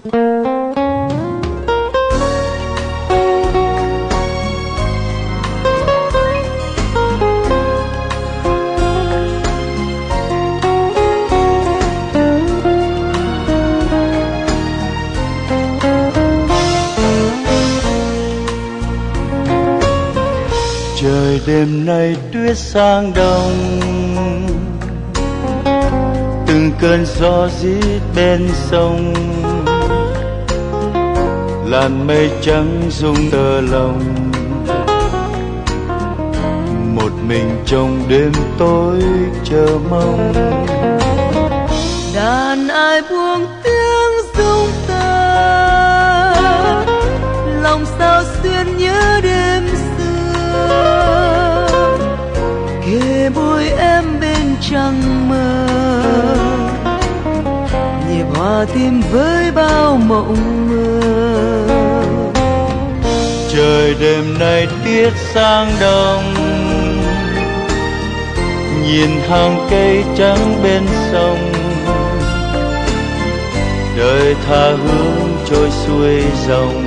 Trời đêm nay tuyết sang đông, từng cơn gió rít bên sông, làn mây trắng rung tơ lòng, một mình trong đêm tối chờ mong. Đàn ai buông tiếng rung tơ, lòng sao xuyên nhớ đêm xưa, kề môi em bên trăng mơ, nhịp hòa tim với bao mộng mơ. Trời đêm nay tiết sang đông, nhìn hàng cây trắng bên sông, đời tha hướng trôi xuôi dòng,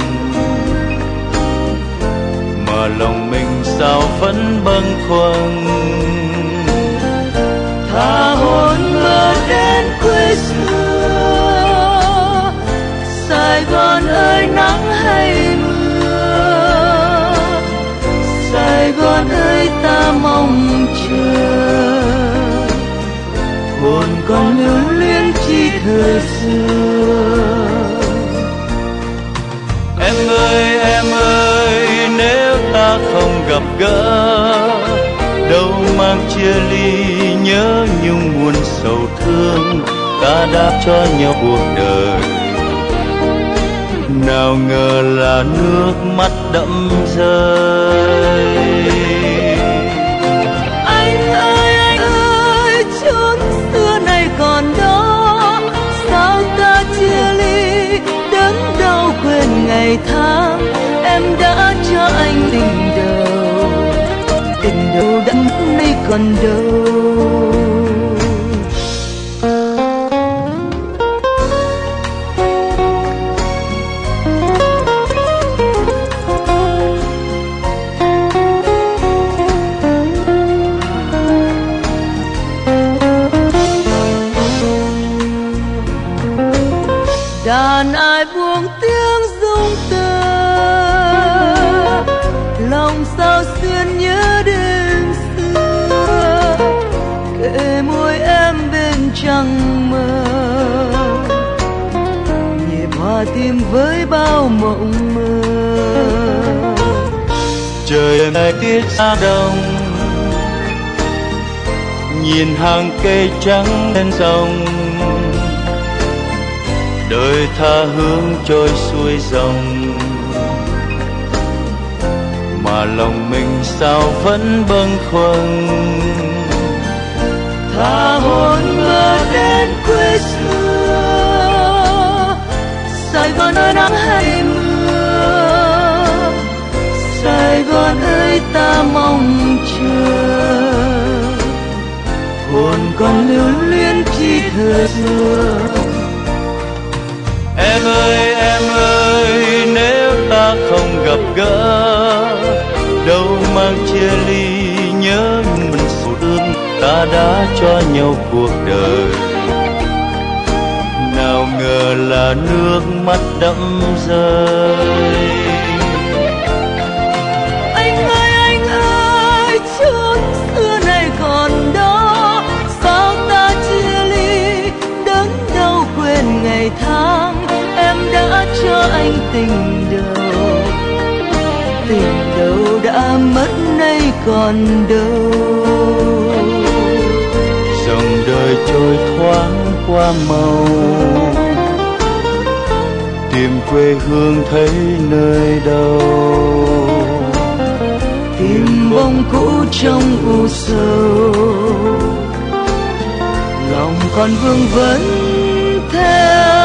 mà lòng mình sao vẫn bâng khuâng. Tha hồn mơ đến quê xưa, Sài Gòn ơi nắng hay mưa, Sài Gòn ơi ta mong chờ, hồn còn lưu luyến chi thời xưa. Em ơi, nếu ta không gặp gỡ, đâu mang chia ly nhớ nhung muôn sầu thương, ta đã cho nhau cuộc đời. Nào ngờ là nước mắt đẫm rơi. Anh ơi, chốn xưa này còn đó, sao ta chia ly, đớn đau quên ngày tháng. Em đã cho anh tình đầu đã mất nay còn đâu. Đàn ai buông tiếng rung tơ, lòng sao xuyên nhớ đêm xưa, kề môi em bên trăng mơ, nhịp hòa tim với bao mộng mơ. Trời nay tiết sang đông, nhìn hàng cây trắng bên sông, đời tha hướng trôi xuôi dòng, mà lòng mình sao vẫn bâng khuâng. Tha hồn mơ đến quê xưa, Sài Gòn ơi nắng hay mưa, Sài Gòn ơi ta mong chờ, hồn còn lưu luyến chi thời xưa. Em ơi, nếu ta không gặp gỡ, đâu mang chia ly nhớ mình sầu thương, ta đã cho nhau cuộc đời. Nào ngờ là nước mắt đẫm rơi. Anh ơi, chốn xưa này còn đó, sao ta chia ly, đớn đau quên ngày tháng. Em đã cho anh tình đầu đã mất nay còn đâu. Dòng đời trôi thoáng qua màu, tìm quê hương thấy nơi đâu, tìm bóng cũ trong u sầu, lòng còn vương vấn theo